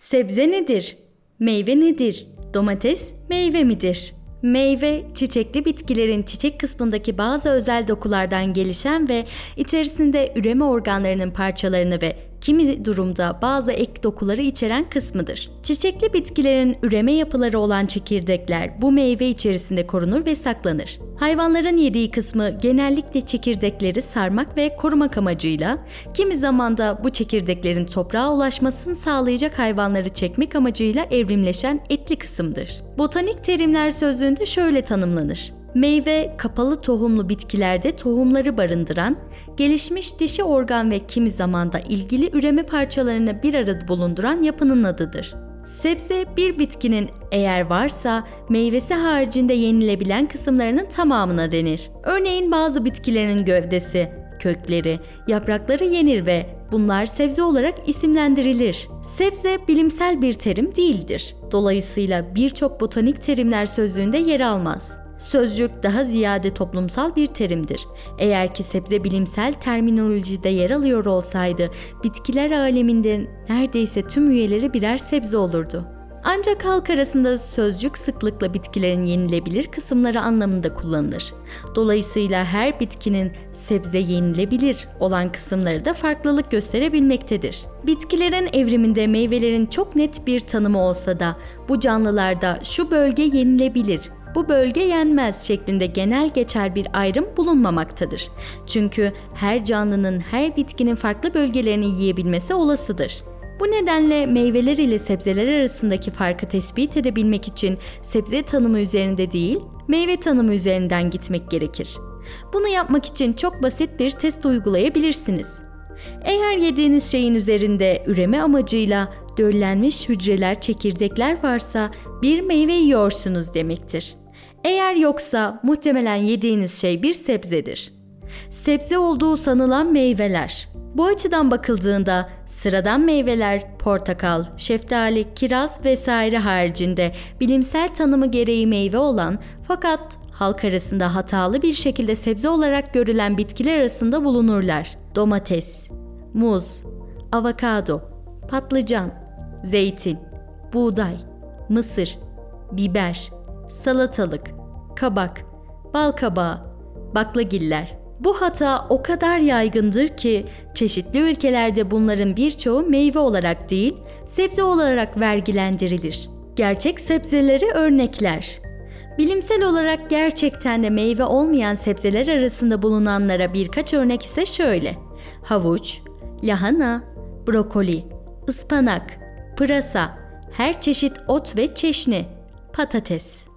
Sebze nedir? Meyve nedir? Domates meyve midir? Meyve, çiçekli bitkilerin çiçek kısmındaki bazı özel dokulardan gelişen ve içerisinde üreme organlarının parçalarını ve kimi durumda bazı ek dokuları içeren kısmıdır. Çiçekli bitkilerin üreme yapıları olan çekirdekler bu meyve içerisinde korunur ve saklanır. Hayvanların yediği kısmı genellikle çekirdekleri sarmak ve korumak amacıyla, kimi zaman da bu çekirdeklerin toprağa ulaşmasını sağlayacak hayvanları çekmek amacıyla evrimleşen etli kısımdır. Botanik terimler sözlüğünde şöyle tanımlanır. Meyve, kapalı tohumlu bitkilerde tohumları barındıran, gelişmiş dişi organ ve kimi zamanda ilgili üreme parçalarını bir arada bulunduran yapının adıdır. Sebze, bir bitkinin eğer varsa meyvesi haricinde yenilebilen kısımlarının tamamına denir. Örneğin bazı bitkilerin gövdesi, kökleri, yaprakları yenir ve bunlar sebze olarak isimlendirilir. Sebze bilimsel bir terim değildir. Dolayısıyla birçok botanik terimler sözlüğünde yer almaz. Sözcük daha ziyade toplumsal bir terimdir. Eğer ki sebze bilimsel terminolojide yer alıyor olsaydı, bitkiler aleminde neredeyse tüm üyeleri birer sebze olurdu. Ancak halk arasında sözcük sıklıkla bitkilerin yenilebilir kısımları anlamında kullanılır. Dolayısıyla her bitkinin sebze yenilebilir olan kısımları da farklılık gösterebilmektedir. Bitkilerin evriminde meyvelerin çok net bir tanımı olsa da bu canlılarda şu bölge yenilebilir, bu bölge yenmez şeklinde genel geçer bir ayrım bulunmamaktadır. Çünkü her canlının her bitkinin farklı bölgelerini yiyebilmesi olasıdır. Bu nedenle meyveler ile sebzeler arasındaki farkı tespit edebilmek için sebze tanımı üzerinde değil, meyve tanımı üzerinden gitmek gerekir. Bunu yapmak için çok basit bir test uygulayabilirsiniz. Eğer yediğiniz şeyin üzerinde üreme amacıyla döllenmiş hücreler, çekirdekler varsa bir meyve yiyorsunuz demektir. Eğer yoksa muhtemelen yediğiniz şey bir sebzedir. Sebze olduğu sanılan meyveler. Bu açıdan bakıldığında sıradan meyveler, portakal, şeftali, kiraz vesaire haricinde bilimsel tanımı gereği meyve olan fakat halk arasında hatalı bir şekilde sebze olarak görülen bitkiler arasında bulunurlar. Domates, muz, avokado, patlıcan, zeytin, buğday, mısır, biber, salatalık, kabak, balkabağı, baklagiller. Bu hata o kadar yaygındır ki çeşitli ülkelerde bunların birçoğu meyve olarak değil, sebze olarak vergilendirilir. Gerçek sebzeleri örnekler. Bilimsel olarak gerçekten de meyve olmayan sebzeler arasında bulunanlara birkaç örnek ise şöyle: havuç, lahana, brokoli, ıspanak, pırasa, her çeşit ot ve çeşni, patates.